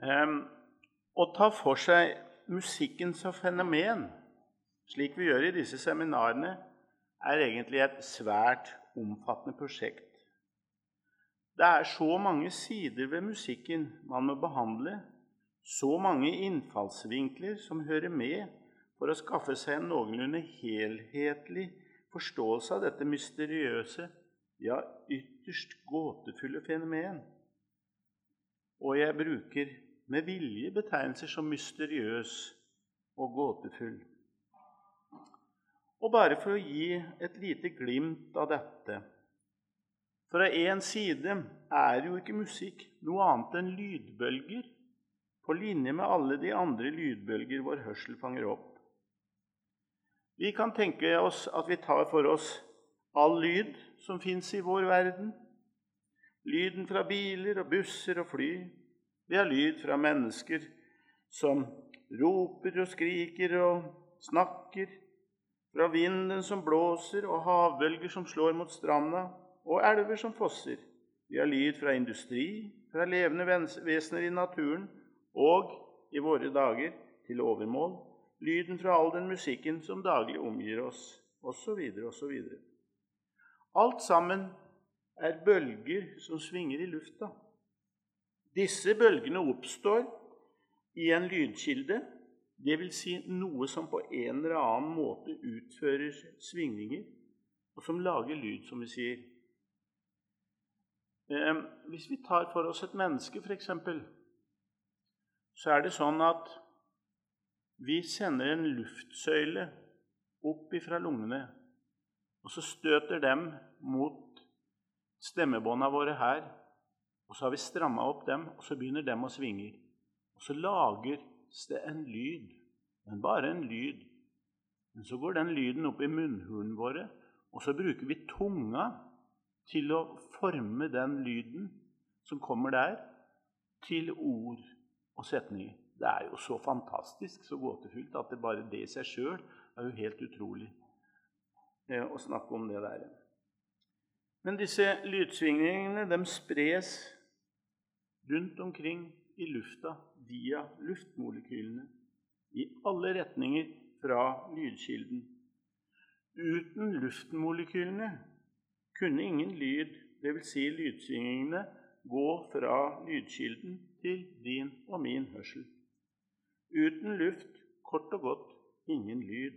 Å ta for seg musikken som fenomen, slik vi gjør i disse seminarene, egentlig et svært omfattende prosjekt. Det så mange sider ved musikken man må behandle, så mange innfallsvinkler som hører med for å skaffe seg en noenlunde helhetlig forståelse av dette mysteriøse, ja, ytterst gåtefulle fenomen. Og jeg bruker med vilje betegnelser som mysteriøs og gåtefull. Og bare for å gi et lite glimt av dette. Fra en side jo ikke musikk noe annet enn lydbølger, på linje med alle de andre lydbølger vår hørsel fanger opp. Vi kan tenke oss at vi tar for oss all lyd som finnes i vår verden. Lyden fra biler og busser og fly. Vi har lyd fra mennesker som roper og skriker og snakker, fra vinden som blåser og havbølger som slår mot stranda, og elver som fosser. Vi har lyd fra industri, fra levende vesener i naturen, og i våre dager til overmål, lyden fra all den musikken som daglig omgir oss, og så videre, og så videre. Alt sammen bølger som svinger i lufta. Disse bølgene oppstår i en lydkilde, det vil si noe som på en eller annen måte utfører svingninger, og som lager lyd, som vi sier. Hvis vi tar for oss et menneske, for eksempel, så det sånn at vi sender en luftsøyle opp ifra lungene, og så støter dem mot stemmebåndene våre her, og så har vi strammet opp dem, og så begynner dem å svinge. Og så lager det en lyd, men bare en lyd. Men så går den lyden opp i munnhulen våre, og så bruker vi tunga til å forme den lyden som kommer der, til ord og setninger. Det jo så fantastisk, så gåtefullt, at det bare det seg selv jo helt utrolig å snakke om det der. Men disse lydsvingningene, de spres rundt omkring i lufta via luftmolekylene i alle retninger fra lydkilden. Uten luftmolekylene kunne ingen lyd, det vil si lydsvingningene, gå fra lydkilden til din og min hørsel. Uten luft, kort og godt, ingen lyd.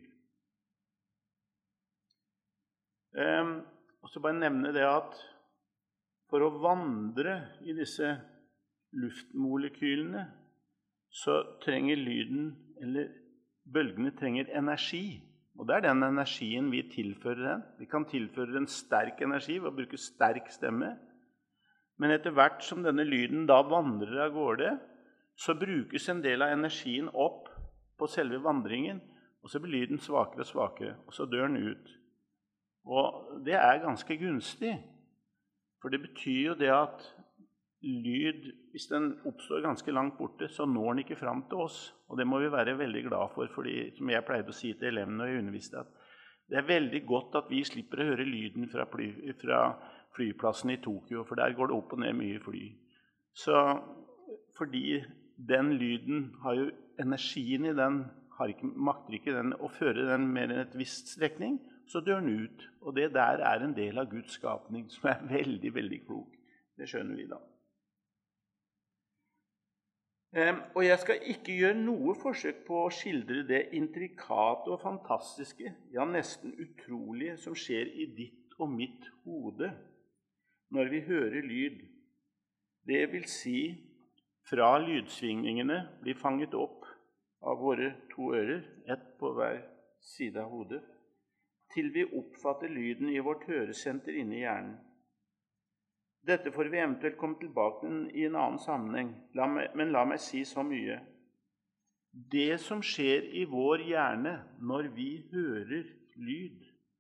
Og så bare nevne det at for å vandre i disse luftmolekylene, så trenger lyden, eller bølgene trenger energi. Og det den energien vi tilfører den. Vi kan tilføre en sterk energi ved å bruke sterk stemme. Men etter hvert som denne lyden da vandrer av gårde, så brukes en del av energien opp på selve vandringen, og så blir lyden svakere og svakere, og så dør den ut. Og det ganske gunstig, for det betyr jo det at lyd, hvis den oppstår ganske langt borte, så når den ikke fram til oss. Og det må vi være veldig glad for, fordi, som jeg pleide å si til elevene når jeg underviste, at det veldig godt at vi slipper å høre lyden fra flyplassen i Tokyo, for der går det opp og ned mye fly. Så fordi den lyden har jo energien i den, makter ikke den å føre den mer enn et visst strekning, så dør den ut. Og det der en del av Guds skapning, som veldig, veldig klok. Det skjønner vi da. Og jeg skal ikke gjøre noe forsøk på å skildre det intrikate og fantastiske, ja nesten utrolige, som skjer i ditt og mitt hode når vi hører lyd. Det vil si, fra lydsvingningene blir fanget opp av våre to ører, ett på hver side av hodet, til vi oppfatter lyden i vårt høresenter inne i hjernen. Dette får vi eventuelt komme tilbake i en annen sammenheng, men la meg si så mye. Det som skjer i vår hjerne når vi hører lyd,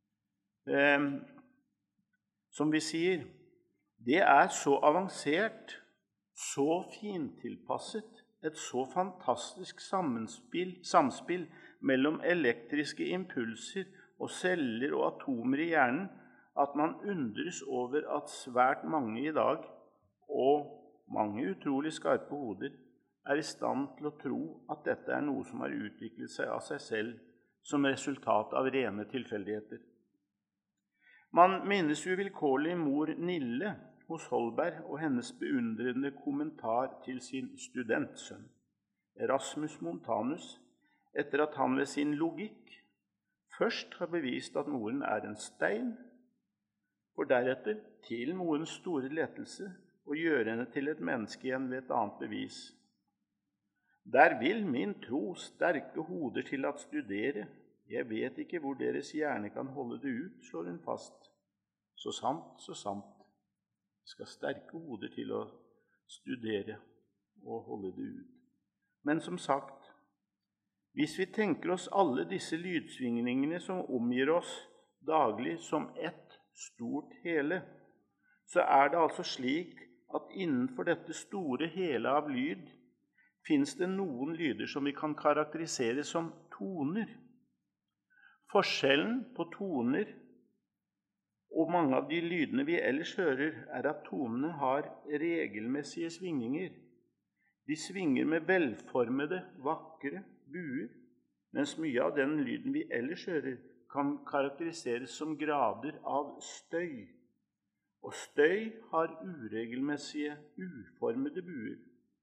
som vi sier, det så avansert, så fintilpasset, et så fantastisk samspill mellom elektriske impulser og celler og atomer i hjernen, at man undres over at svært mange i dag, og mange utrolig skarpe hoder, er i stand til å tro at dette er noe som har utviklet seg av seg selv som resultat av rene tilfeldigheter. Man minnes uvilkårlig mor Nille hos Holberg og hennes beundrende kommentar til sin studentsønn, Erasmus Montanus, etter at han ved sin logikk først har bevist at moren er en stein, for deretter, til morens store lettelse, å gjøre henne til et menneske igjen ved et annet bevis. Der vil min tro sterke hoder til at studere. Jeg vet ikke hvor deres hjerne kan holde det ut, slår hun fast. Så sant, så sant. Det skal sterke hoder til å studere og holde det ut. Men som sagt, hvis vi tenker oss alle disse lydsvingningene som omgir oss daglig som ett stort hele, så er det altså slik at innenfor dette store hele av lyd finnes det noen lyder som vi kan karakterisere som toner. Forskjellen på toner og mange av de lydene vi ellers hører, er at tonene har regelmessige svingninger. De svinger med velformede, vakre buer, mens mye av den lyden vi ellers hører, kan karakteriseres som grader av støy. Og støy har uregelmessige, uformede buer.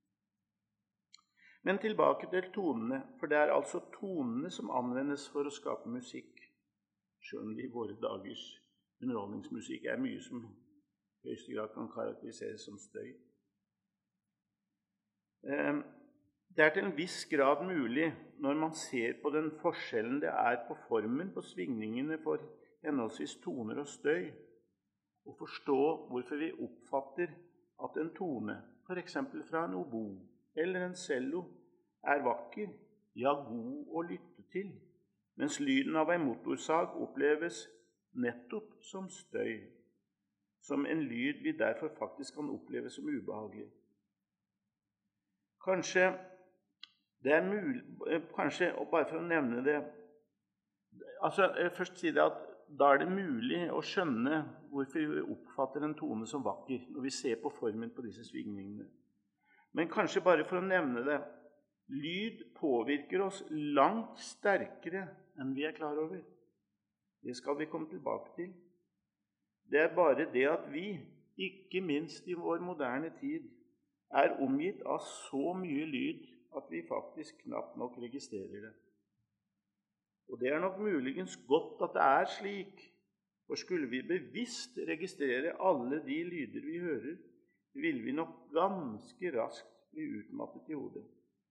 Men tilbake til tonene, for det er altså tonene som anvendes for å skape musikk. Selv om det i våre dagers underholdningsmusikk er mye som i høyeste grad kan karakteriseres som støy. Det er til en viss grad mulig, når man ser på den forskjellen det er på formen på svingningene for henholdsvis toner og støy, å forstå hvorfor vi oppfatter at en tone, for eksempel fra en obo eller en cello, er vakker, ja god å lytte til, mens lyden av en motorsag oppleves nettopp som støy, som en lyd vi derfor faktisk kan oppleve som ubehagelig. Kanskje det er mulig, og bare for å nevne det, først si det at da er det mulig å skjønne hvorfor vi oppfatter en tone som vakker, når vi ser på formen på disse svingningene. Men kanskje bare for å nevne det, lyd påvirker oss langt sterkere enn vi er klar over. Det skal vi komme tilbake til. Det er bare det at vi, ikke minst i vår moderne tid, er omgitt av så mye lyd at vi faktisk knapt nok registrerer det. Og det er nok muligens godt at det er slik, for skulle vi bevisst registrere alle de lyder vi hører, vil vi nok ganske raskt bli utmattet i hodet.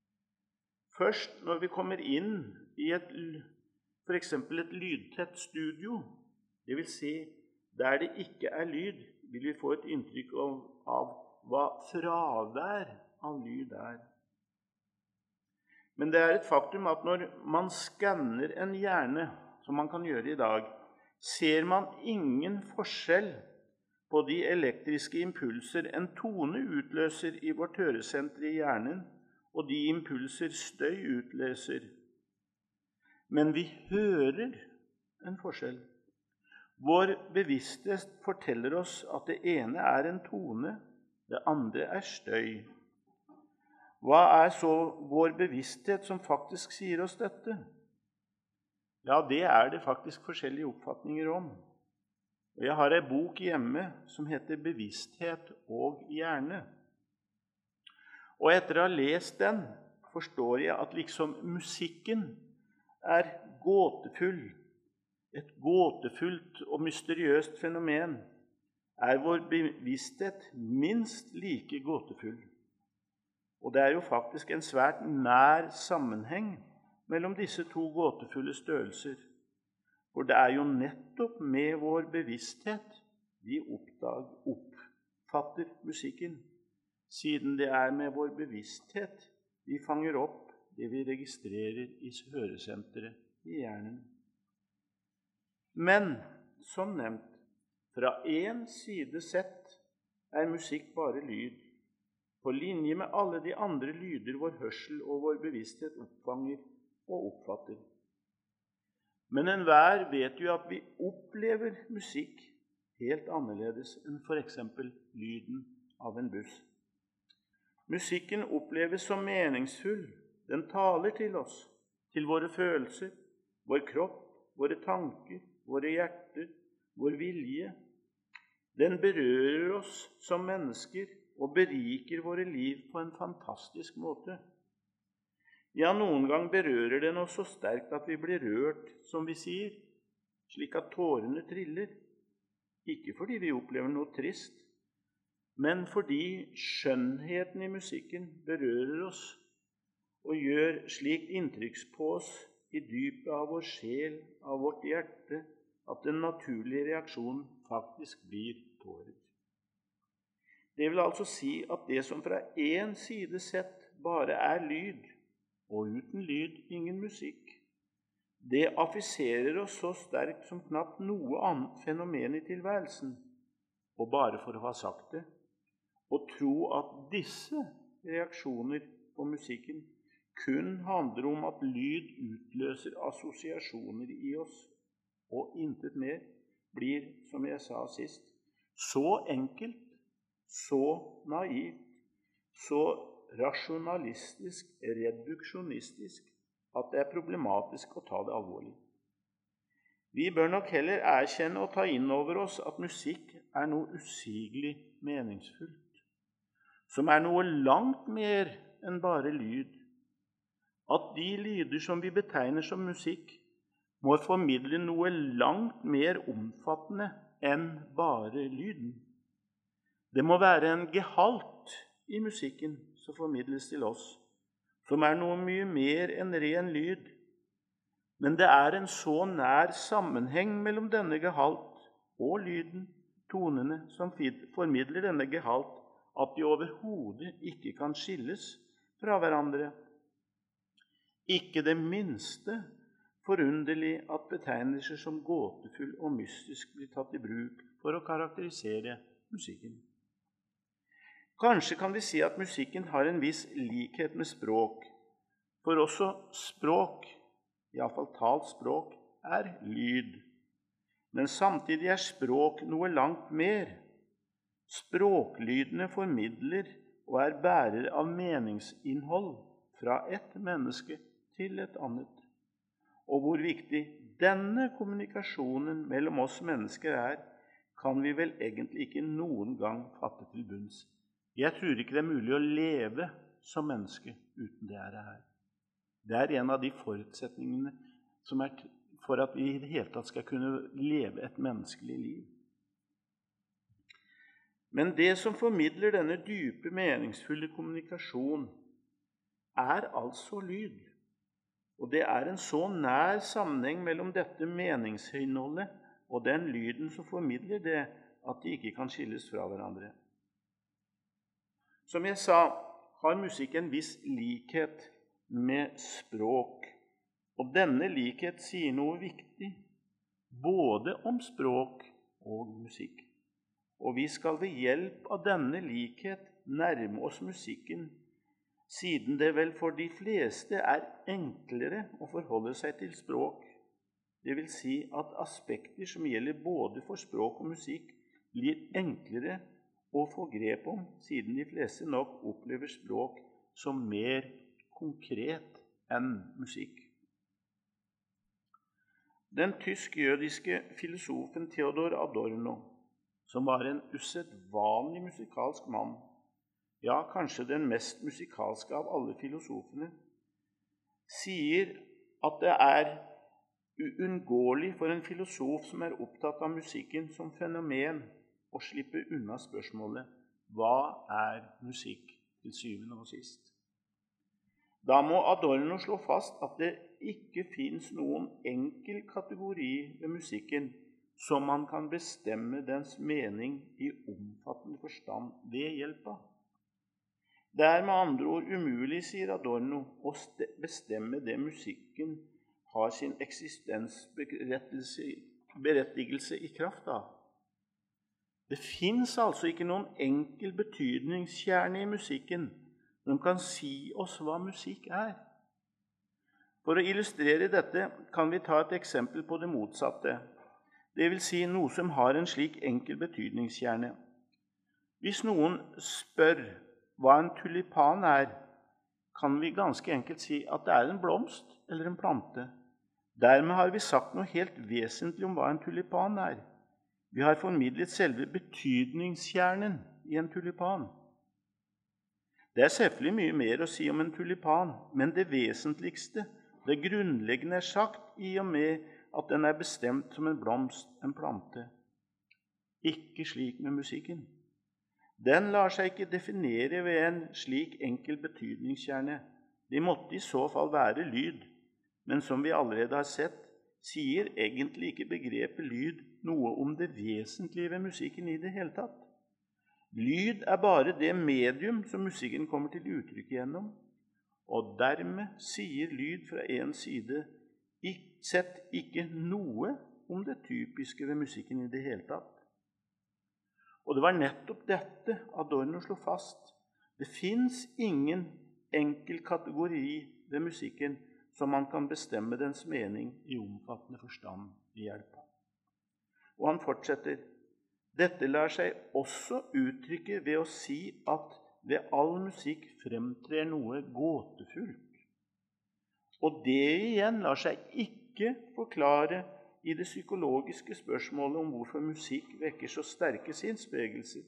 Først når vi kommer inn i for eksempel et lydtett studio, det vil si der det ikke er lyd, vil vi få et inntrykk av hva fravær av lyd er. Men det er et faktum at når man skanner en hjerne, som man kan gjøre i dag, ser man ingen forskjell på de elektriske impulser en tone utløser i vårt høresenter i hjernen, og de impulser støy utløser. Men vi hører en forskjell. Vår bevissthet forteller oss at det ene er en tone, det andre er støy. Hva er så vår bevissthet som faktisk sier oss dette? Ja, det er det faktisk forskjellige oppfatninger om. Og jeg har en bok hjemme som heter «Bevissthet og hjerne». Og etter å ha lest den, forstår jeg at liksom musikken er gåtefull. Et gåtefullt og mysteriøst fenomen er vår bevissthet minst like gåtefull. Og det er jo faktisk en svært nær sammenheng mellom disse to gåtefulle størrelser. For det er jo nettopp med vår bevissthet vi oppfatter musikken, siden det er med vår bevissthet vi fanger opp det vi registrerer i høresenteret i hjernen. Men, som nevnt, fra en side sett er musikk bare lyd, på linje med alle de andre lyder vår hørsel og vår bevissthet oppfanger og oppfatter. Men enhver vet jo at vi opplever musikk helt annerledes enn for eksempel lyden av en buss. Musikken oppleves som meningsfull. Den taler til oss, til våre følelser, vår kropp, våre tanker, våre hjerter, vår vilje. Den berører oss som mennesker og beriker våre liv på en fantastisk måte. Ja, noen gang berører den oss så sterkt at vi blir rørt, som vi sier, slik at tårene triller. Ikke fordi vi opplever noe trist, men fordi skjønnheten i musikken berører oss og gjør slikt inntrykk på oss i dypet av vår sjel, av vårt hjerte, at den naturlige reaksjonen faktisk blir tårer. Det vil altså si at det som fra en side sett bare er lyd, og uten lyd ingen musikk, det affiserer oss så sterkt som knapt noe annet fenomen i tilværelsen. Og bare for å ha sagt det, å tro at disse reaksjoner på musikken kun handler om at lyd utløser assosiasjoner i oss, og intet mer, blir, som jeg sa sist, så enkelt, så naivt, så rasjonalistisk, reduksjonistisk, at det er problematisk å ta det alvorlig. Vi bør nok heller erkjenne og ta inn over oss at musikk er noe usigelig meningsfullt, som er noe langt mer enn bare lyd. At de lyder som vi betegner som musikk, må formidle noe langt mer omfattende enn bare lyden. Det må være en gehalt i musikken som formidles til oss, som er noe mye mer enn ren lyd. Men det er en så nær sammenheng mellom denne gehalt og lyden, tonene som formidler denne gehalt, at de overhodet ikke kan skilles fra hverandre. Ikke det minste forunderlig at betegnelser som gåtefull og mystisk blir tatt i bruk for å karakterisere musikken. Kanskje kan vi si at musikken har en viss likhet med språk, for også språk, i hvert fall talt språk, er lyd. Men samtidig er språk noe langt mer. Språklydene formidler og er bærer av meningsinnhold fra et menneske til et annet. Og hvor viktig denne kommunikasjonen mellom oss mennesker er, kan vi vel egentlig ikke noen gang fatte til bunns. Jeg tror ikke det er mulig å leve som menneske uten det her. Det er en av de forutsetningene som er for at vi i det hele tatt skal kunne leve et menneskelig liv. Men det som formidler denne dype, meningsfulle kommunikasjon, er altså lyd. Og det er en så nær sammenheng mellom dette meningsinnholdet og den lyden som formidler det, at de ikke kan skilles fra hverandre. Som jeg sa, har musikk en viss likhet med språk, og denne likhet sier noe viktig, både om språk og musikk. Og vi skal ved hjelp av denne likhet nærme oss musikken, siden det vel for de fleste er enklere å forholde seg til språk. Det vil si at aspekter som gjelder både for språk og musikk blir enklere å få grep om, siden de fleste nok opplever språk som mer konkret enn musikk. Den tysk-jødiske filosofen Theodor Adorno, som var en usedvanlig musikalsk mann, ja, kanskje den mest musikalske av alle filosofene, sier at det er uunngåelig for en filosof som er opptatt av musikken som fenomen å slippe unna spørsmålet: hva er musikk til syvende og sist? Da må Adorno slå fast at det ikke finnes noen enkel kategori ved musikken som man kan bestemme dens mening i omfattende forstand ved hjelp av. Det er med andre ord umulig, sier Adorno, å bestemme det musikken har sin eksistensberettigelse i kraft av. Det finnes altså ikke noen enkel betydningskjerne i musikken som kan si oss hva musikk er. For å illustrere dette kan vi ta et eksempel på det motsatte. Det vil si noe som har en slik enkel betydningskjerne. Hvis noen spør hva en tulipan kan vi ganske enkelt si at det en blomst eller en plante. Dermed har vi sagt noe helt vesentlig om hva en tulipan Vi har formidlet selve betydningskjernen i en tulipan. Det selvfølgelig mye mer å si om en tulipan, men det vesentligste, det grunnleggende sagt i og med at den bestemt som en blomst, en plante. Ikke slik med musikken. Den lar seg ikke definere ved en slik enkel betydningskjerne. Det måtte i så fall være lyd, men som vi allerede har sett, sier egentlig ikke begrepet lyd noe om det vesentlige ved musikken i det hele tatt. Lyd bare det medium som musikken kommer til uttrykk gjennom, og dermed sier lyd fra en side sett ikke noe om det typiske ved musikken i det hele tatt. Og det var nettopp dette Adorno slo fast. Det finnes ingen enkel kategori ved musikken som man kan bestemme dens mening i omfattende forstand i hjelp av. Og han fortsetter, dette lar seg også uttrykke ved å si at ved all musikk fremtrer noe gåtefullt. Og det igjen lar seg ikke forklare i det psykologiske spørsmålet om hvorfor musikk vekker så sterke sinnsbevegelser.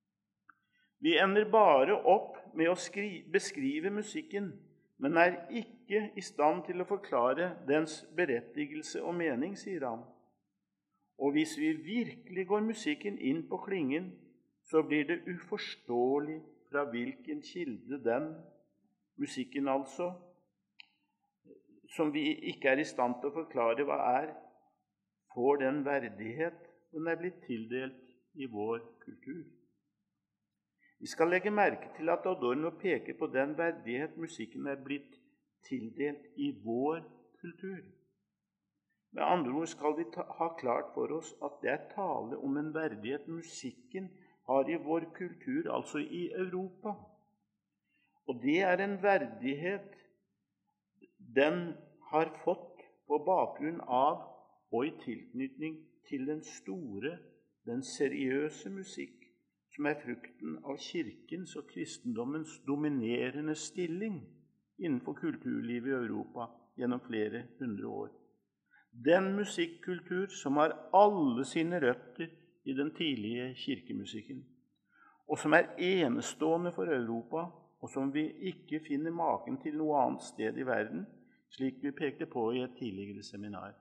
Vi ender bare opp med å beskrive musikken, men ikke i stand til å forklare dens berettigelse og mening, sier han. Og hvis vi virkelig går musikken inn på klingen, så blir det uforståelig fra hvilken kilde den, musikken altså, som vi ikke i stand til å forklare hva får den verdighet den blitt tildelt i vår kultur. Vi skal legge merke til at Adorno peker på den verdighet musikken blitt tildelt i vår kultur. Med andre ord skal vi ha klart for oss at det tale om en verdighet musikken har i vår kultur, altså i Europa. Og det en verdighet den har fått på bakgrunn av og i tilknytning til den store, den seriøse musikk, som frukten av kirkens og kristendommens dominerende stilling innenfor kulturlivet i Europa gjennom flere hundre år. Den musikkultur som har alle sine røtter i den tidlige kirkemusikken, og som enestående for Europa, og som vi ikke finner maken til noe annet sted i verden, slik vi pekte på i et tidligere seminar.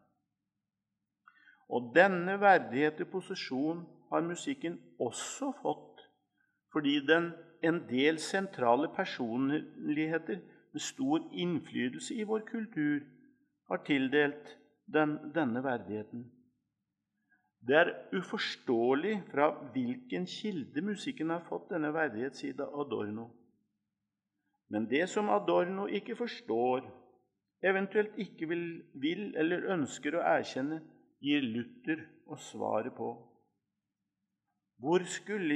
Og denne verdighet og posisjon har musikken også fått, fordi en del sentrale personligheter med stor innflytelse i vår kultur har tildelt denne verdigheten. Det uforståelig fra hvilken kilde musikken har fått denne verdighet, sier Adorno. Men det som Adorno ikke forstår, eventuelt ikke vil eller ønsker å erkjenne, gir Luther å svare på. Hvor skulle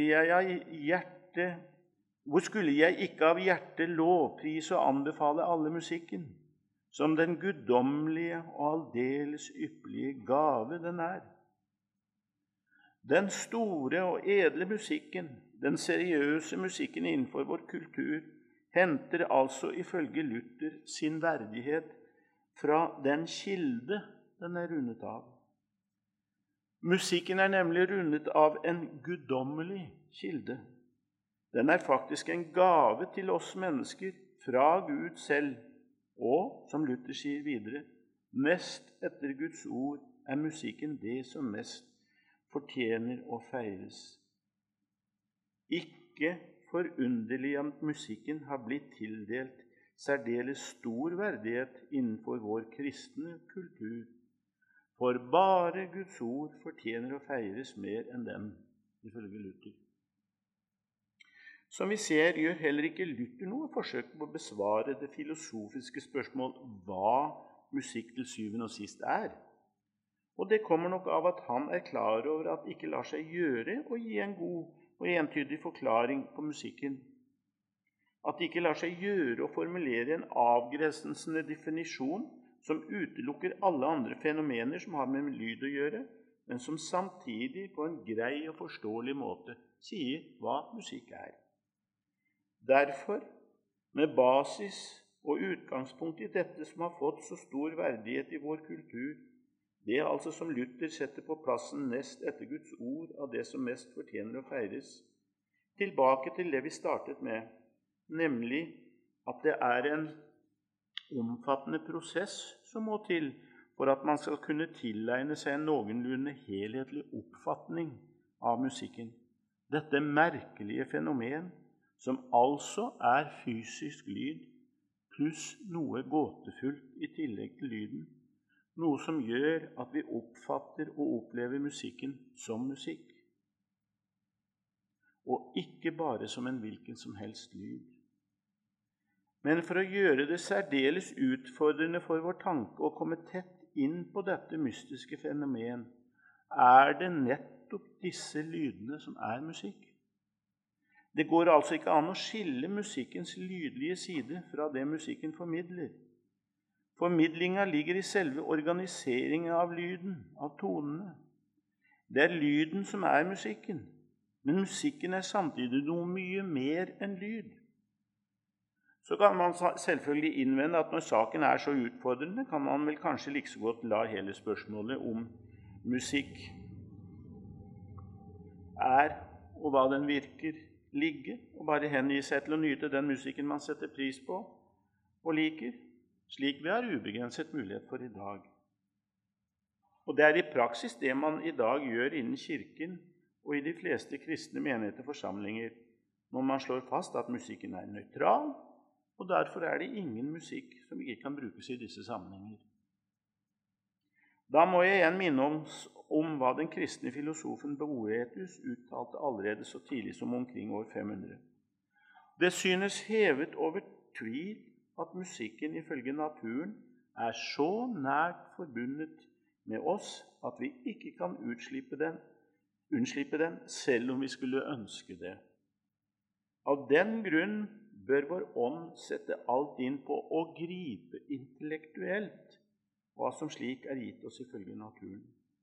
jeg ikke av hjerte lovprise og anbefale alle musikken, som den guddommelige og aldeles ypperlige gave den Den store og edle musikken, den seriøse musikken innenfor vår kultur, henter altså ifølge Luther sin verdighet fra den kilde den rundet av. Musikken nemlig rundet av en guddommelig kilde. Den faktisk en gave til oss mennesker fra Gud selv, og, som Luther sier videre, mest etter Guds ord musikken det som mest fortjener å feires. Ikke forunderlig at musikken har blitt tildelt særdeles stor verdighet innenfor vår kristne kultur, for bare Guds ord fortjener å feires mer enn den, ifølge Luther. Som vi ser, gjør heller ikke Luther noe forsøk på å besvare det filosofiske spørsmål hva musikk til syvende og sist Og det kommer nok av at han klar over at det ikke lar seg gjøre å gi en god og entydig forklaring på musikken. At det ikke lar seg gjøre å formulere en avgrensende definisjon som utelukker alle andre fenomener som har med lyd å gjøre, men som samtidig på en grei og forståelig måte sier hva musikk Derfor, med basis og utgangspunkt i dette som har fått så stor verdighet i vår kultur, det altså som Luther setter på plassen nest etter Guds ord av det som mest fortjener å feires, tilbake til det vi startet med, nemlig at det er en omfattende prosess som må til for at man skal kunne tilegne seg en noenlunde helhetlig oppfatning av musikken. Dette merkelige fenomen, som altså er fysisk lyd, pluss noe gåtefullt i tillegg til lyden, noe som gjør at vi oppfatter og opplever musikken som musikk, og ikke bare som en hvilken som helst lyd. Men for å gjøre det særdeles utfordrende for vår tanke å komme tett inn på dette mystiske fenomen, er det nettopp disse lydene som er musikk. Det går altså ikke an å skille musikkens lydlige side fra det musikken formidler. Formidlingen ligger i selve organiseringen av lyden, av tonene. Det er lyden som er musikken, men musikken er samtidig noe mye mer enn lyd. Så kan man selvfølgelig innvende at når saken er så utfordrende, kan man vel kanskje like så godt la hele spørsmålet om musikk er og hva den virker ligge, og bare hengi seg til å nyte den musikken man setter pris på og liker, slik vi har ubegrenset mulighet for i dag. Og det er i praksis det man i dag gjør innen kirken og i de fleste kristne menigheter forsamlinger, når man slår fast at musikken er nøytral, og derfor er det ingen musikk som ikke kan brukes i disse sammenhenger. Da må jeg igjen minne om hva den kristne filosofen Boethius uttalte allerede så tidlig som omkring år 500. Det synes hevet over tvil at musikken ifølge naturen er så nært forbundet med oss at vi ikke kan unnslippe den selv om vi skulle ønske det. Av den grunn bør vår ånd sette alt inn på å gripe intellektuelt hva som slik er gitt oss ifølge naturen.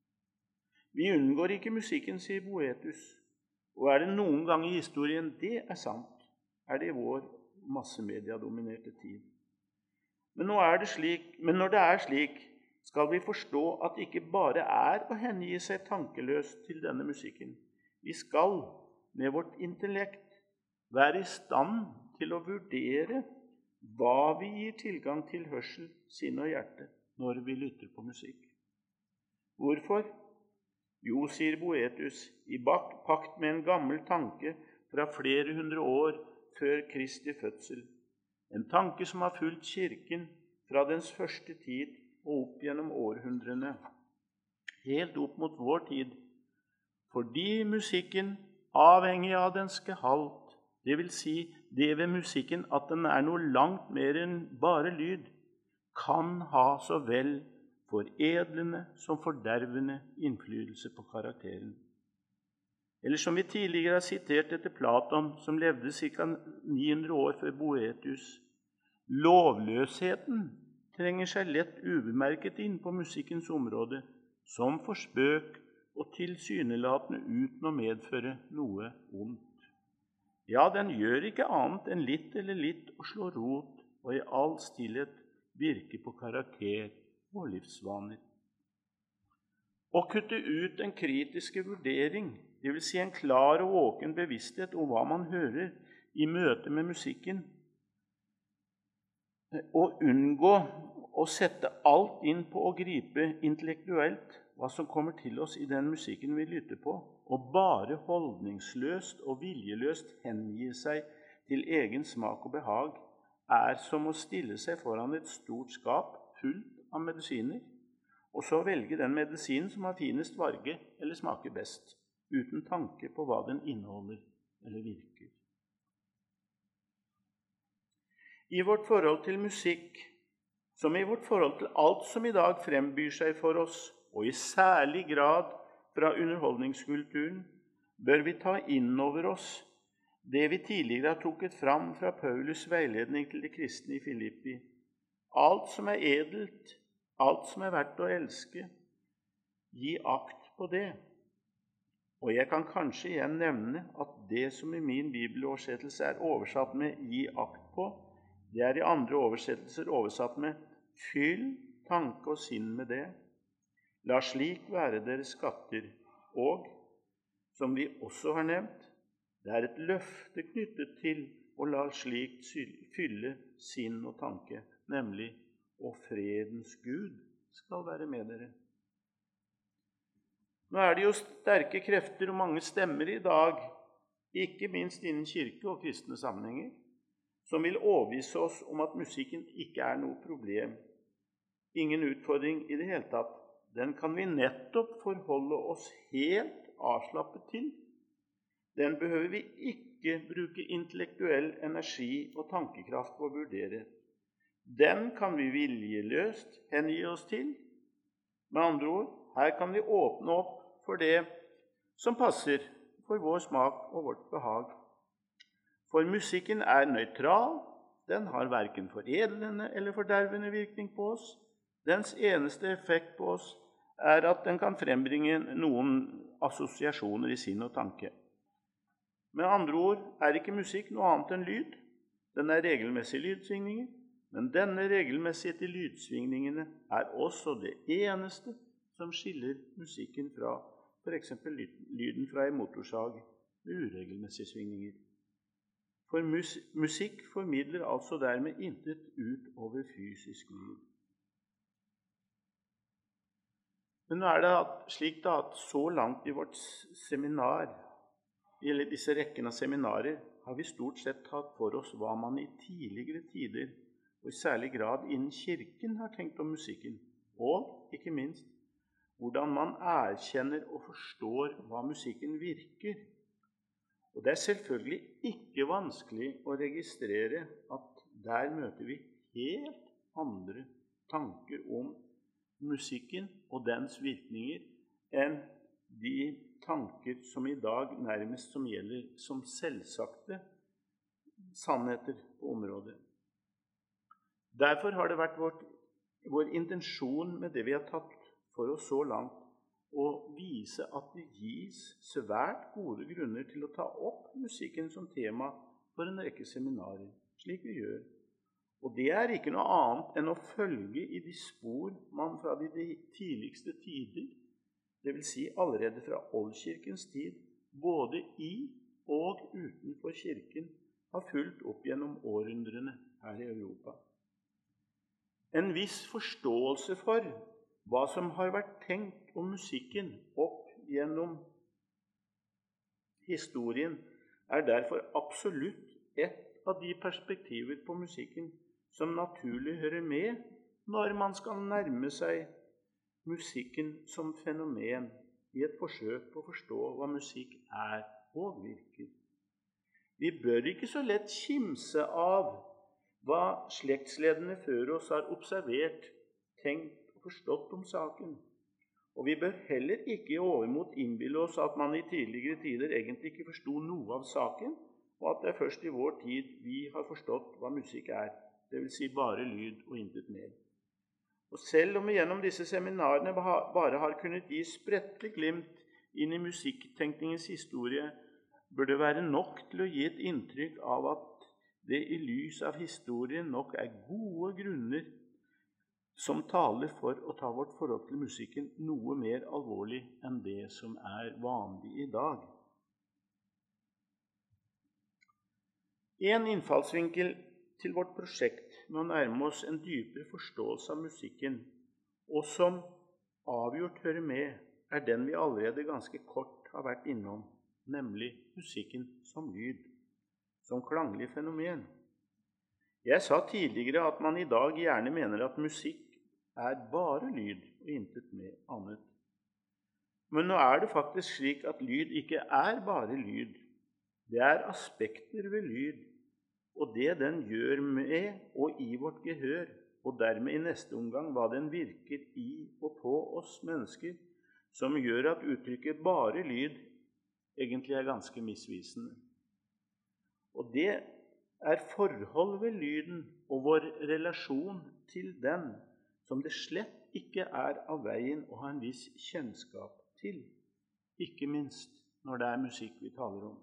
Vi unngår ikke musikken, sier Boethius, og er det noen gang i historien det er sant, er det i vår massemediadominerte tid. Men når det er slik, skal vi forstå at det ikke bare er å hengi seg tankeløst til denne musikken. Vi skal, med vårt intellekt, være i stand til å vurdere hva vi gir tilgang til hørsel, sinn og hjerte når vi lytter på musikk. Hvorfor? Jo, sier Boethius, i pakt med en gammel tanke fra flere hundre år før Kristi fødsel. En tanke som har fulgt kirken fra dens første tid og opp gjennom århundrene, helt opp mot vår tid, fordi musikken, avhengig av dens gehalt, det vil si det ved musikken at den er noe langt mer enn bare lyd, kan ha så vel foredlende som fordervende innflytelse på karakteren. Eller som vi tidligere har sitert etter Platon, som levde ca. 900 år før Boethius, lovløsheten trenger seg lett ubemerket inn på musikkens område, som for spøk og tilsynelatende uten å medføre noe ondt. Ja, den gjør ikke annet enn litt eller litt å slå rot og i all stillhet virke på karakter og livsvaner. Å kutte ut den kritiske vurdering, det vil si en klar og våken bevissthet om hva man hører i møte med musikken, og unngå å sette alt inn på å gripe intellektuelt hva som kommer til oss i den musikken vi lytter på, og bare holdningsløst og viljeløst hengi seg til egen smak og behag, er som å stille seg foran et stort skap fullt av medisiner, og så velge den medisinen som har finest farge eller smaker best, uten tanke på hva den inneholder eller virker. I vårt forhold til musikk, som i vårt forhold til alt som i dag frembyr seg for oss, og i særlig grad fra underholdningskulturen, bør vi ta inn over oss det vi tidligere har trukket fram fra Paulus' veiledning til de kristne i Filippi. Alt som er edelt, alt som er verdt å elske, gi akt på det. Og jeg kan kanskje igjen nevne at det som i min bibeloversettelse er oversatt med «gi akt på», det er i andre oversettelser oversatt med «fyll tanke og sinn med det». La slik være deres skatter, og, som vi også har nevnt, det er et løfte knyttet til å la slikt fylle sinn og tanke, nemlig «og fredens Gud skal være med dere». Nå er det jo sterke krefter og mange stemmer i dag, ikke minst innen kirke og kristne sammenhenger, som vil overbevise oss om at musikken ikke er noe problem. Ingen utfordring i det hele tatt. Den kan vi nettopp forholde oss helt avslappet til. Den behøver vi ikke bruke intellektuell energi og tankekraft på å vurdere. Den kan vi viljeløst hengi oss til. Med andre ord, her kan vi åpne opp for det som passer for vår smak og vårt behag. For musikken er nøytral, den har hverken foredlende eller fordervende virkning på oss. Dens eneste effekt på oss er at den kan frembringe noen assosiasjoner i sinn og tanke. Med andre ord er ikke musikk noe annet enn lyd. Den er regelmessige lydsvingninger, men denne regelmessighet i lydsvingningene er også det eneste som skiller musikken fra for eksempel lyden fra en motorsag med uregelmessige svingninger. For musikk formidler altså dermed intet ut over fysisk lyd. Men nå er det slik at så langt i vårt seminar, eller disse rekken av seminarer, har vi stort sett tatt for oss hva man i tidligere tider, og i særlig grad innen kirken, har tenkt om musikken, og ikke minst hvordan man erkjenner og forstår hva musikken virker. Og det er selvfølgelig ikke vanskelig å registrere at der møter vi helt andre tanker om musikken og dens virkninger enn de tanker som i dag nærmest som gjelder som selvsagte sannheter på området. Derfor har det vært vår intensjon med det vi har tatt for oss så langt, å vise at det gis svært gode grunner til å ta opp musikken som tema for en rekke seminarer, slik vi gjør. Og det er ikke noe annet enn å følge i de spor man fra de tidligste tider, det vil si allerede fra oldkirkens tid, både i og utenfor kirken, har fulgt opp gjennom århundrene her i Europa. En viss forståelse for hva som har vært tenkt om musikken opp gjennom historien, er derfor absolutt et av de perspektiver på musikken som naturlig hører med når man skal nærme seg musikken som fenomen i et forsøk på å forstå hva musikk er og virker. Vi bør ikke så lett kimse av hva slektslederne før oss har observert, tenkt og forstått om saken. Og vi bør heller ikke i overmot innbille oss at man i tidligere tider egentlig ikke forstod noe av saken, og at det er først i vår tid vi har forstått hva musikk er, det vil si bare lyd og intet mer. Og selv om vi gjennom disse seminarene bare har kunnet gi spredte glimt inn i musikktenkningens historie, bør det være nok til å gi et inntrykk av at det i lys av historien nok er gode grunner som taler for å ta vårt forhold til musikken noe mer alvorlig enn det som er vanlig i dag. En innfallsvinkel til vårt prosjekt med å nærme oss en dypere forståelse av musikken, og som avgjort hører med, er den vi allerede ganske kort har vært innom, nemlig musikken som lyd, som klanglig fenomen. Jeg sa tidligere at man i dag gjerne mener at musikk er bare lyd og intet mer annet. Men nå er det faktisk slik at lyd ikke er bare lyd. Det er aspekter ved lyd, og det den gjør med og i vårt gehør, og dermed i neste omgang hva den virker i og på oss mennesker, som gjør at uttrykket bare lyd egentlig er ganske misvisende. Og det er forhold ved lyden og vår relasjon til den som det slett ikke er av veien å ha en viss kjennskap til, ikke minst når det er musikk vi taler om.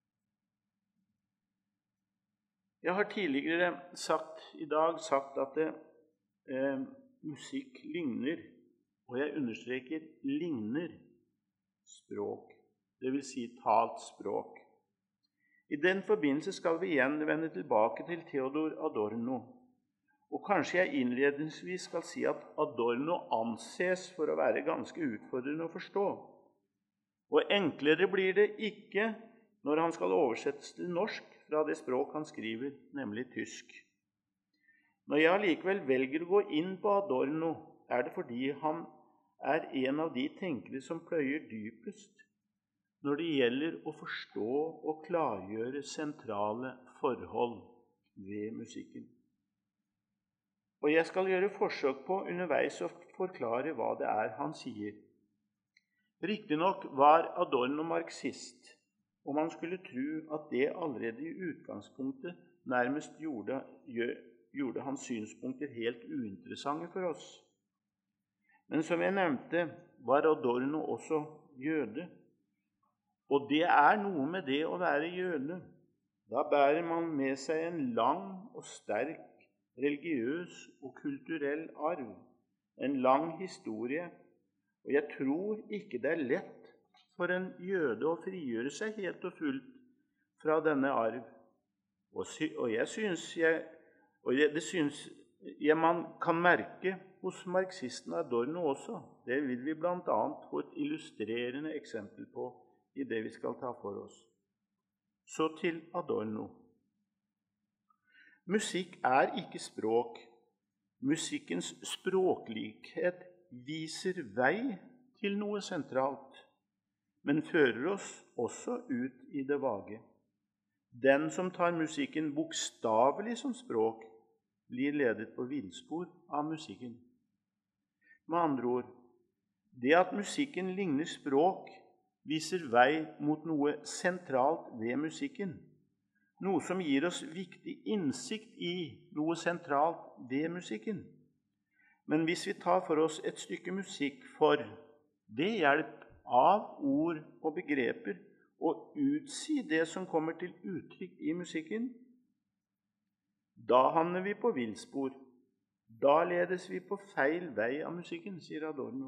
Jeg har tidligere i dag sagt at musikk ligner, og jeg understreker ligner, språk. Det vil si talt språk. I den forbindelse skal vi igjen vende tilbake til Theodor Adorno. Og kanskje jeg innledningsvis skal si at Adorno anses for å være ganske utfordrende å forstå. Og enklere blir det ikke når han skal oversettes til norsk fra det språk han skriver, nemlig tysk. Når jeg allikevel velger å gå inn på Adorno, er det fordi han er en av de tenkere som pløyer dypest når det gjelder å forstå og klargjøre sentrale forhold ved musikken. Og jeg skal gjøre forsøk på underveis å forklare hva det er han sier. Riktignok var Adorno marxist, og man skulle tro at det allerede i utgangspunktet nærmest gjorde hans synspunkter helt uinteressante for oss. Men som jeg nevnte, var Adorno også jøde. Og det er noe med det å være jøde. Da bærer man med seg en lang og sterk religiøs og kulturell arv, en lang historie, og jeg tror ikke det er lett for en jøde å frigjøre seg helt og fullt fra denne arv. Det synes jeg man kan merke hos marxisten Adorno også. Det vil vi blant annet få et illustrerende eksempel på i det vi skal ta for oss. Så til Adorno. Musikk er ikke språk. Musikkens språklikhet viser vei til noe sentralt, men fører oss også ut i det vage. Den som tar musikken bokstavelig som språk, blir ledet på villspor av musikken. Med andre ord, det at musikken ligner språk, viser vei mot noe sentralt ved musikken, noe som gir oss viktig innsikt i noe sentralt ved musikken. Men hvis vi tar for oss et stykke musikk for ved hjelp av ord og begreper å utsi det som kommer til uttrykk i musikken, da havner vi på villspor. Da ledes vi på feil vei av musikken, sier Adorno.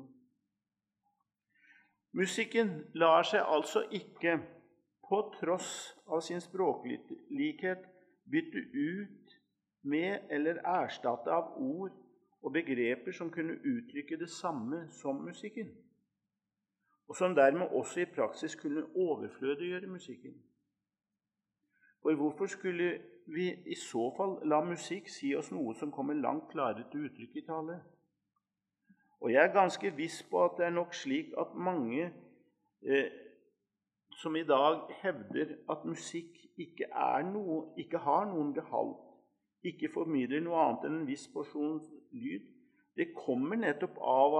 Musikken lar seg altså ikke, på tross av sin språklikhet, bytte ut med eller erstatte av ord og begreper som kunne uttrykke det samme som musikken, og som dermed også i praksis kunne overflødiggjøre musikken. For hvorfor skulle vi i så fall la musikk si oss noe som kommer langt klarere til uttrykk i tale? Og jeg er ganske viss på at det er nok slik at mange som i dag hevder at musikk ikke har noen gehalt, ikke formidler noe annet enn en viss porsjon lyd, det kommer nettopp av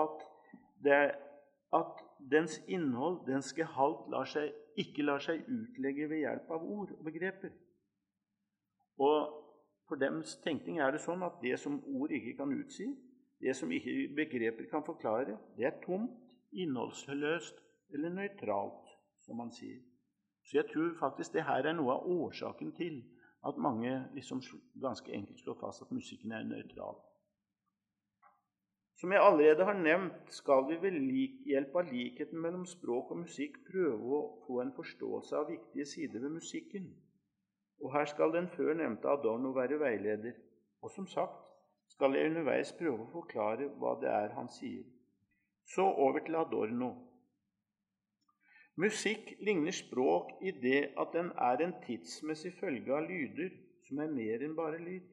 at dens innhold, dens gehalt, ikke lar seg utlegge ved hjelp av ord og begreper. Og for dems tenkning er det sånn at det som ord ikke kan utsi, det som ikke begreper kan forklare, det er tomt, innholdsløst eller nøytralt, som man sier. Så jeg tror faktisk det her er noe av årsaken til at mange ganske enkelt slår fast at musikken er nøytral. Som jeg allerede har nevnt, skal vi ved hjelp av likheten mellom språk og musikk prøve å få en forståelse av viktige sider ved musikken. Og her skal den før nevnte Adorno være veileder. Og som sagt, skal jeg underveis prøve å forklare hva det er han sier. Så over til Adorno. Musikk ligner språk i det at den er en tidsmessig følge av lyder som er mer enn bare lyd.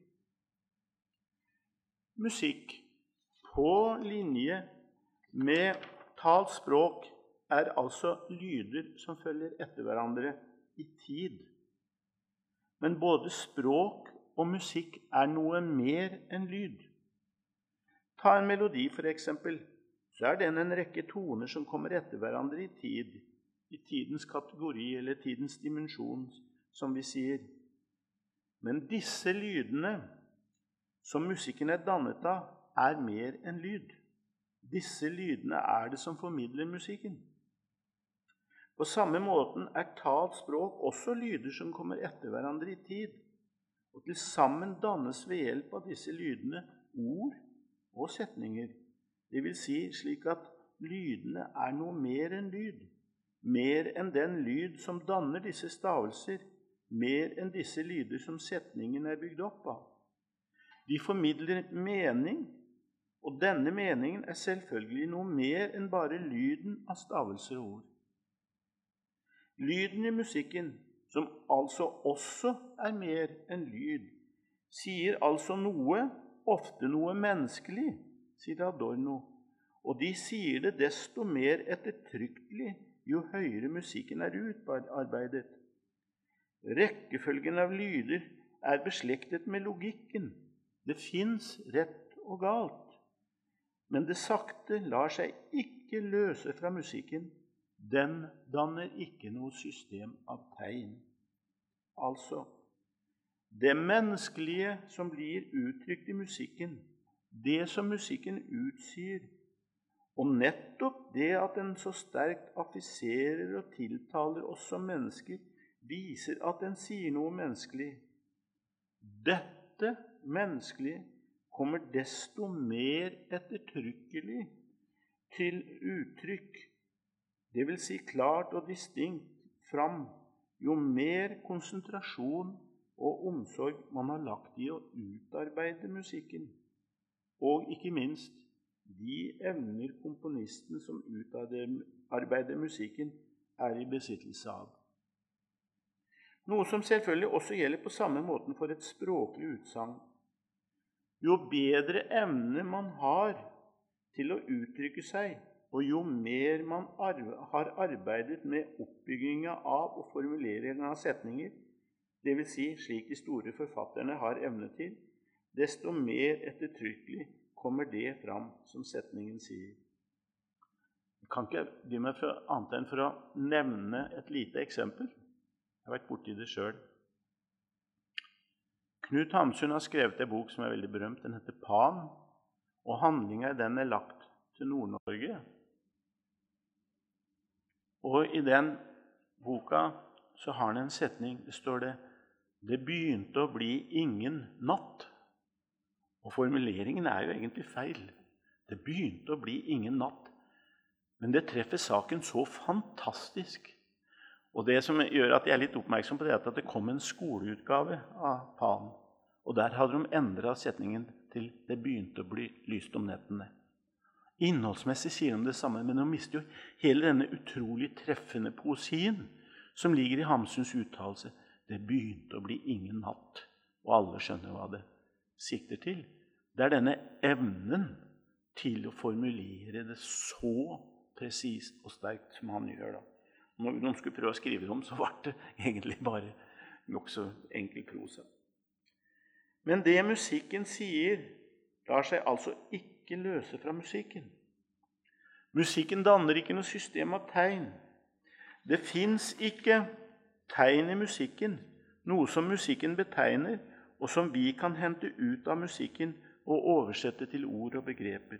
Musikk på linje med talt språk er altså lyder som følger etter hverandre i tid. Men både språk og musikk er noe mer enn lyd. Ta en melodi for eksempel, så er den en rekke toner som kommer etter hverandre i tid, i tidens kategori eller tidens dimensjon, som vi sier. Men disse lydene som musikken er dannet av, er mer enn lyd. Disse lydene er det som formidler musikken. På samme måten talt språk også lyder som kommer etter hverandre i tid, og til sammen dannes ved hjelp av disse lydene ord og setninger. Det vil si slik at lydene noe mer enn lyd, mer enn den lyd som danner disse stavelser, mer enn disse lyder som setningen bygd opp av. De formidler mening, og denne meningen selvfølgelig noe mer enn bare lyden av stavelser og ord. Lyden i musikken, som altså også mer enn lyd, sier altså noe, ofte noe menneskelig, sier Adorno, og de sier det desto mer ettertrykkelig jo høyere musikken utarbeidet. Rekkefølgen av lyder beslektet med logikken. Det finnes rett og galt. Men det sakte lar seg ikke løse fra musikken. Den danner ikke noe system av tegn. Altså, det menneskelige som blir uttrykt i musikken, det som musikken utsier, og nettopp det at den så sterkt affiserer og tiltaler oss som mennesker, viser at den sier noe menneskelig. Dette menneskelige kommer desto mer ettertrykkelig til uttrykk, det vil si klart og distinkt fram, jo mer konsentrasjon og omsorg man har lagt i å utarbeide musikken, og ikke minst de evner komponisten som utarbeider musikken i besittelse av. Noe som selvfølgelig også gjelder på samme måten for et språklig utsagn. Jo bedre evne man har til å uttrykke seg, og jo mer man har arbeidet med oppbyggingen av og formuleringen av setninger, det vil si slik de store forfatterne har evne til, desto mer ettertrykkelig kommer det fram som setningen sier. Jeg kan ikke bli meg annet enn for å nevne et lite eksempel. Jeg har vært borti det selv. Knut Hamsun har skrevet en bok som veldig berømt. Den heter Pan, og handlingen i den lagt til Nord-Norge. Og i den boka så har den en setning, det står det, det begynte å bli ingen natt. Og formuleringen jo egentlig feil. Det begynte å bli ingen natt. Men det treffer saken så fantastisk. Og det som gjør at jeg litt oppmerksom på det, at det kom en skoleutgave av Pan. Og der hadde de endret setningen til det begynte å bli lyst om nettene. Innholdsmessig sier de det samme, men de mister jo hele denne utrolig treffende poesien som ligger i Hamsuns uttalelse. Det begynte å bli ingen natt, og alle skjønner hva det sikter til. Det denne evnen til å formulere det så presist og sterkt som han gjør da. Når noen skulle prøve å skrive det om, så var det egentlig bare nok så enkel prosa. Men det musikken sier, lar seg altså ikke løse fra musikken. Musikken danner ikke noe system av tegn. Det finnes ikke tegn i musikken, noe som musikken betegner, og som vi kan hente ut av musikken og oversette til ord og begreper.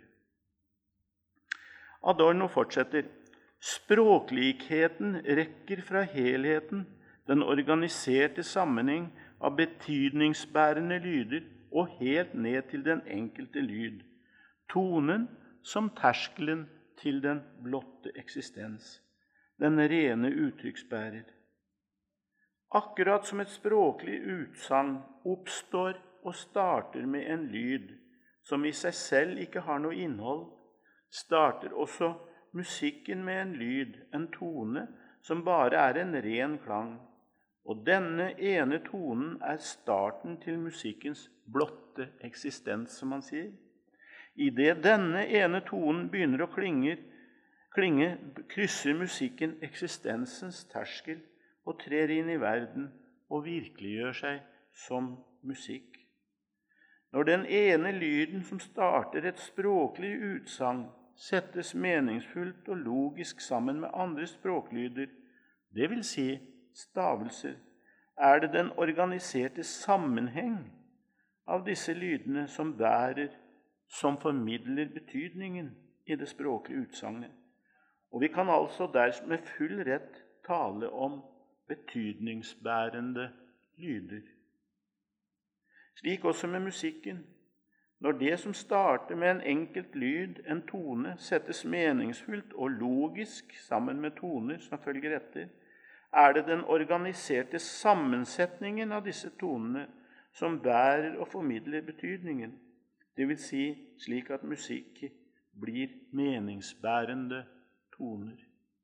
Adorno fortsetter. Språklikheten rekker fra helheten, den organiserte sammenheng av betydningsbærende lyder og helt ned til den enkelte lyd. Tonen som terskelen til den blotte eksistens. Den rene uttrykksbærer. Akkurat som et språklig utsagn oppstår og starter med en lyd som i seg selv ikke har noe innhold, starter også musikken med en lyd, en tone, som bare en ren klang. Og denne ene tonen starten til musikkens blotte eksistens, som man sier. I det denne ene tonen begynner å klinge, krysser musikken eksistensens terskel og trer inn i verden og virkeliggjør seg som musikk. Når den ene lyden som starter et språklig utsagn, settes meningsfullt og logisk sammen med andre språklyder, det vil si stavelser, det den organiserte sammenheng av disse lydene som bærer, som formidler betydningen i det språklige utsagnet. Og vi kan altså der med full rett tale om betydningsbærende lyder. Slik også med musikken. Når det som starter med en enkelt lyd, en tone, settes meningsfullt og logisk sammen med toner som følger etter, er det den organiserte sammensetningen av disse tonene som bærer og formidler betydningen. Det vil si slik at musikk blir meningsbærende toner.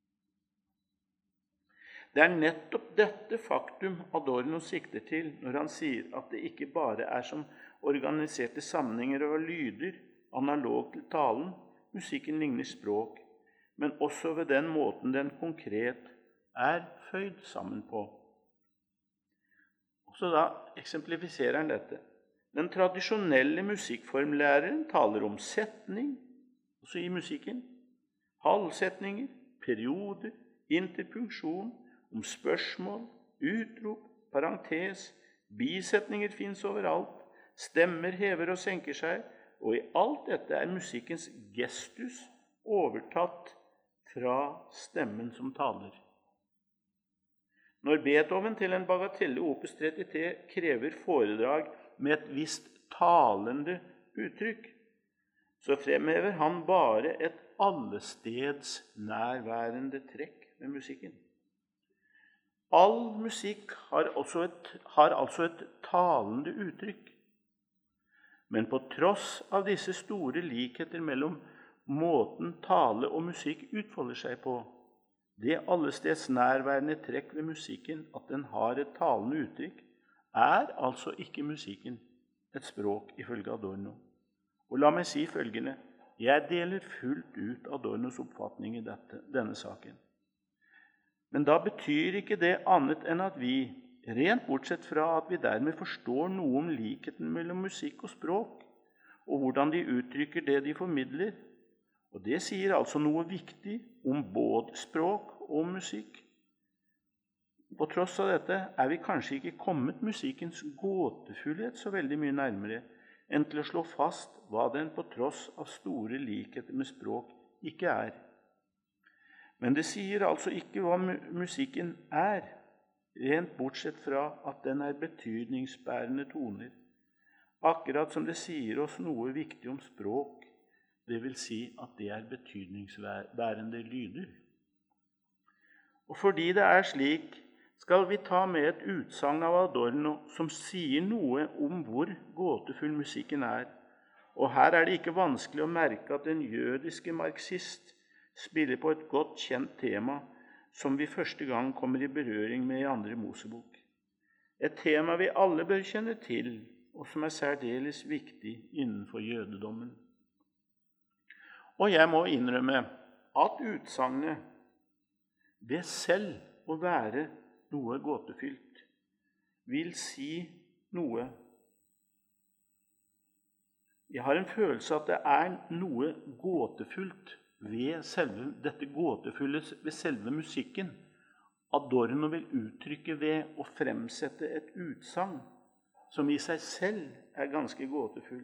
Det er nettopp dette faktum Adorno sikter til når han sier at det ikke bare er som organiserte sammenhenger og lyder, analog til talen, musikken ligner språk, men også ved den måten den konkret er føyd sammen på. Og så da eksemplifiserer han dette. Den tradisjonelle musikkformlæreren taler om setning, også i musikken, halvsetninger, perioder, interpunksjon, om spørsmål, utrop, parentes, bisetninger finnes overalt, stemmer hever og senker seg, og i alt dette er musikkens gestus overtatt fra stemmen som taler. Når Beethoven til en bagatelle opus 33 krever foredrag med et visst talende uttrykk, så fremhever han bare et allesteds nærværende trekk med musikken. All musikk har altså et talende uttrykk. Men på tross av disse store likheter mellom måten tale og musikk utfolder seg på, det allesteds nærværende trekk ved musikken at den har et talende uttrykk, er altså ikke musikken et språk ifølge Adorno. Og la meg si følgende, jeg deler fullt ut Adornos oppfatning i denne saken. Men da betyr ikke det annet enn at vi, rent bortsett fra at vi dermed forstår noe om likheten mellom musikk og språk, og hvordan de uttrykker det de formidler, og det sier altså noe viktig om både språk og musikk. På tross av dette er vi kanskje ikke kommet musikkens gåtefullhet så veldig mye nærmere enn til å slå fast hva den på tross av store likheter med språk ikke er. Men det sier altså ikke hva musikken er, rent bortsett fra at den er betydningsbærende toner, akkurat som det sier oss noe viktig om språk, det vil si at det er betydningsbærende lyder. Og fordi det er slik, skal vi ta med et utsagn av Adorno som sier noe om hvor gåtefull musikken er. Og her er det ikke vanskelig å merke at den jødiske marxist spiller på et godt kjent tema som vi første gang kommer i berøring med i 2. Mosebok. Et tema vi alle bør kjenne til, og som er særdeles viktig innenfor jødedommen. Og jeg må innrømme at utsagnet ved selv å være noe gåtefylt vil si noe. Jeg har en følelse at det er noe gåtefullt ved dette gåtefulle ved selve musikken. Adorno vil uttrykke ved å fremsette et utsagn som i seg selv er ganske gåtefullt.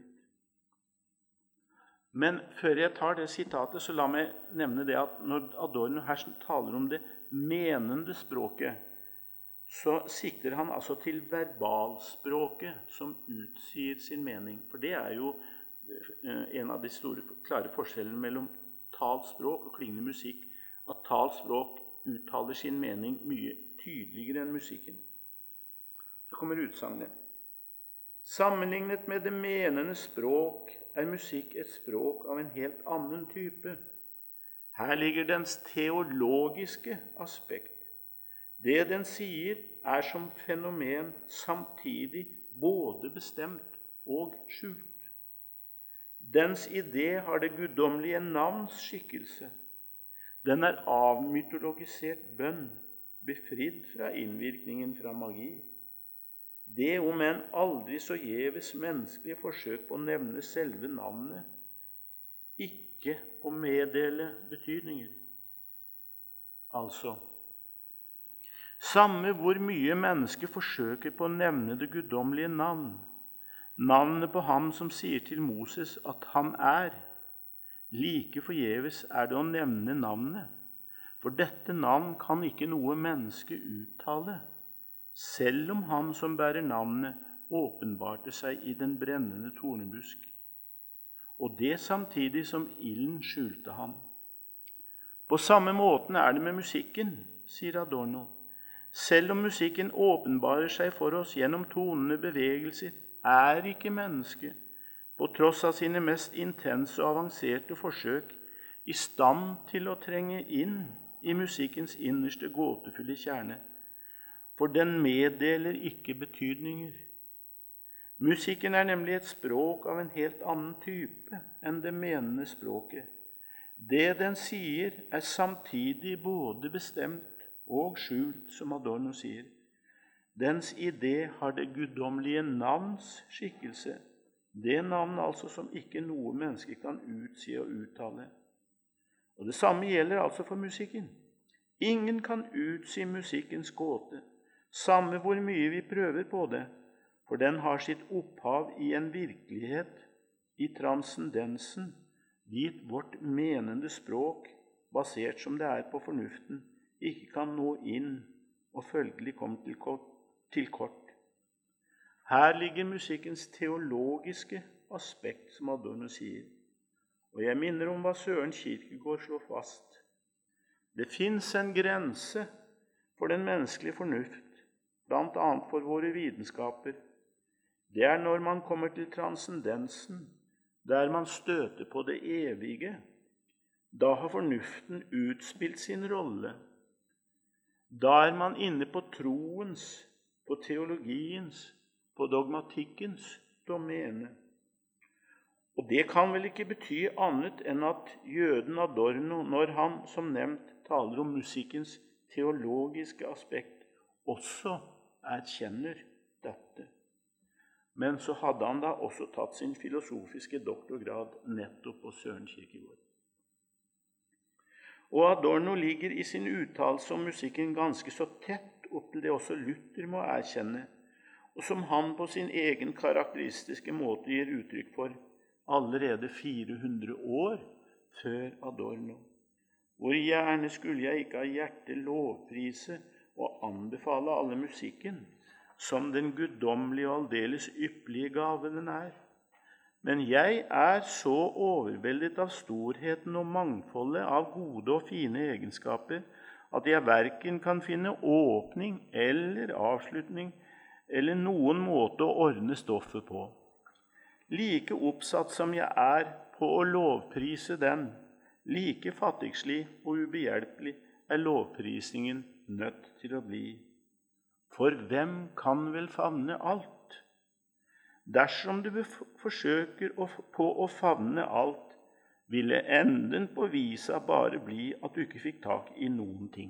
Men før jeg tar det sitatet, så la meg nevne det at når Adorno her taler om det menende språket, så sikter han altså til verbalspråket som utsier sin mening. For det er jo en av de store, klare forskjellene mellom talt språk og klingende musikk, at talt språk uttaler sin mening mye tydeligere enn musikken. Så kommer utsagnet. Sammenlignet med det menende språk er musikk et språk av en helt annen type. Her ligger dens teologiske aspekt. Det den sier er som fenomen samtidig både bestemt og skjult. Dens idé har det guddommelige navns skikkelse. Den er avmytologisert bønn, befridd fra innvirkningen fra magi. Det om en aldri så gjeves menneskelige forsøk på å nevne selve navnet, ikke å meddele betydninger. Altså, samme hvor mye mennesket forsøker på å nevne det guddommelige navn, navnet på ham som sier til Moses at han er, like forgjeves er det å nevne navnet, For dette navn kan ikke noe menneske uttale, selv om han som bærer navnet åpenbarte seg i den brennende tornebusk, og det samtidig som ilden skjulte ham. På samme måten er det med musikken, sier Adorno. Selv om musikken åpenbarer seg for oss gjennom tonende bevegelser, er ikke mennesket, på tross av sine mest intense og avanserte forsøk, i stand til å trenge inn i musikkens innerste gåtefulle kjerne, for den meddeler ikke betydninger. Musikken er nemlig et språk av en helt annen type enn det menende språket. Det den sier, er samtidig både bestemt og skjult, som Adorno sier. Dens idé har det guddommelige navns skikkelse, det navn altså som ikke noe menneske kan utsi og uttale. Og det samme gjelder altså for musikken. Ingen kan utsi musikkens gåte, samme hvor mye vi prøver på det, for den har sitt opphav i en virkelighet, i transcendensen, dit vårt menende språk, basert som det er på fornuften, ikke kan nå inn og følgelig komme til kort. Her ligger musikkens teologiske aspekt, som Adorno sier. Og jeg minner om hva Søren Kierkegaard slår fast. Det finnes en grense for den menneskelige fornuft, blant annet for våre vitenskaper. Det er når man kommer til transcendensen, der man støter på det evige. Da har fornuften utspilt sin rolle. Da er man inne på troens, på teologiens, på dogmatikkens domene. Og det kan vel ikke bety annet enn at jøden Adorno, når han som nevnt taler om musikkens teologiske aspekt, også erkjenner dette. Men så hadde han da også tatt sin filosofiske doktorgrad nettopp på Søren Kierkegaard. Og Adorno ligger i sin uttalelse om musikken ganske så tett opp til det også Luther må erkjenne, og som han på sin egen karakteristiske måte gir uttrykk for allerede 400 år før Adorno. Hvor gjerne skulle jeg ikke av hjertet lovprise og anbefale alle musikken, som den guddommelige og aldeles ypperlige gave den er. Men jeg er så overveldet av storheten og mangfoldet av gode og fine egenskaper, at jeg hverken kan finne åpning eller avslutning, eller noen måte å ordne stoffet på. Like oppsatt som jeg er på å lovprise den, like fattigslig og ubehjelpelig er lovprisningen nødt til å bli. For hvem kan vel favne alt? Dersom du forsøker på å favne alt, ville enden på visa bare bli at du ikke fikk tak i noen ting.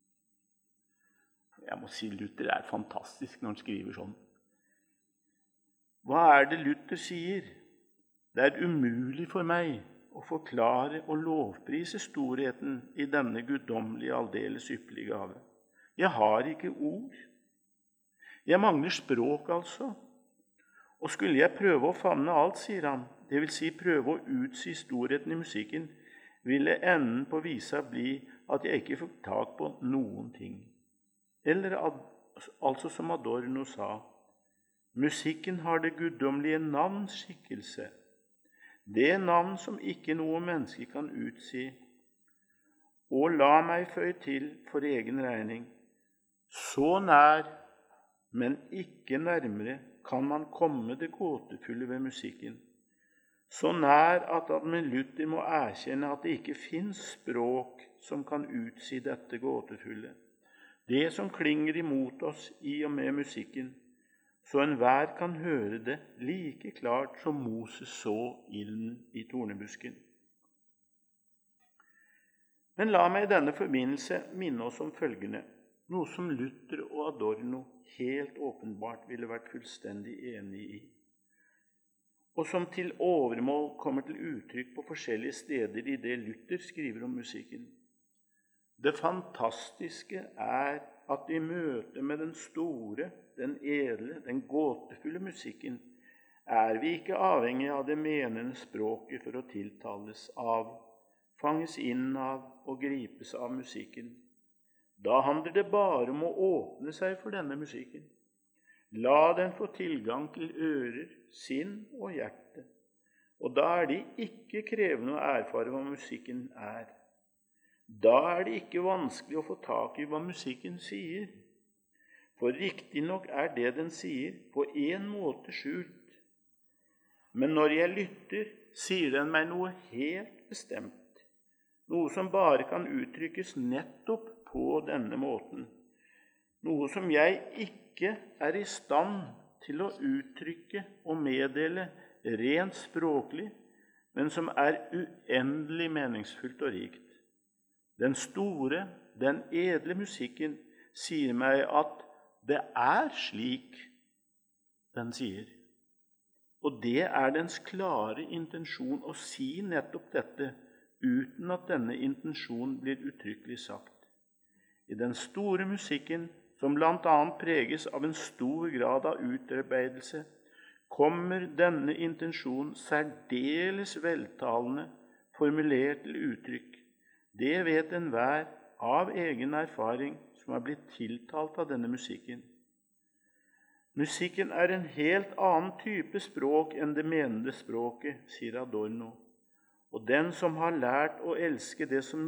Jeg må si Luther er fantastisk når han skriver sånn. Hva er det Luther sier? Det er umulig for meg å forklare og lovprise storheten i denne guddommelige, aldeles ypperlige gave. Jeg har ikke ord. Jeg mangler språk, altså. Og skulle jeg prøve å favne alt, sier han, det vil si prøve å utsi storheten i musikken, ville enden på visa bli at jeg ikke fikk tak på noen ting. Eller altså som Adorno sa, musikken har det guddommelige navns skikkelse, det navn som ikke noe menneske kan utsi. Og la meg føye til for egen regning, så nær, men ikke nærmere, kan man komme det gåtefulle ved musikken. Så nær at med Luther må erkjenne at det ikke finnes språk som kan utsi dette gåtefulle. Det som klinger imot oss i og med musikken, så enhver kan høre det like klart som Moses så ilden i tornebusken. Men la meg i denne forbindelse minne oss om følgende, noe som Luther og Adorno helt åpenbart ville vært fullstendig enige i, og som til overmål kommer til uttrykk på forskjellige steder i det Luther skriver om musikken. Det fantastiske er at i møte med den store, den edle, den gåtefulle musikken, er vi ikke avhengige av det menende språket for å tiltales av fanges inn av og gripes av musikken. Da handler det bare om å åpne seg for denne musikken. La den få tilgang til ører, sinn og hjerte. Og da er det ikke krevende å erfare hva musikken er. Da er det ikke vanskelig å få tak i hva musikken sier. For riktignok er det den sier, på en måte skjult. Men når jeg lytter, sier den meg noe helt bestemt, noe som bare kan uttrykkes nettopp på denne måten, noe som jeg ikke er i stand til å uttrykke og meddele rent språklig, men som er uendelig meningsfullt og rikt. Den store, den edle musikken sier meg at det er slik den sier. Og det er dens klare intensjon å si nettopp dette, uten at denne intensjonen blir uttrykkelig sagt. I den store musikken, som blant annet preges av en stor grad av utarbeidelse, kommer denne intensjonen særdeles veltalende formulert til uttrykk. Det vet enhver av egen erfaring som er blitt tiltalt av denne musikken. Musikken er en helt annen type språk enn det menede språket, sier Adorno. Og den som har lært å elske det som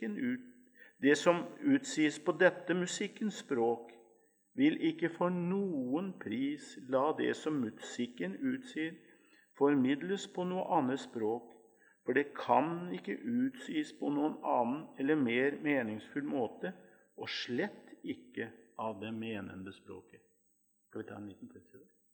utsies på dette musikkens språk, vil ikke for noen pris la det som musikken utsier, formidles på noe annet språk, for det kan ikke utsies på noen annen eller mer meningsfull måte, og slett ikke av det menende språket. Skal vi ta en liten pause?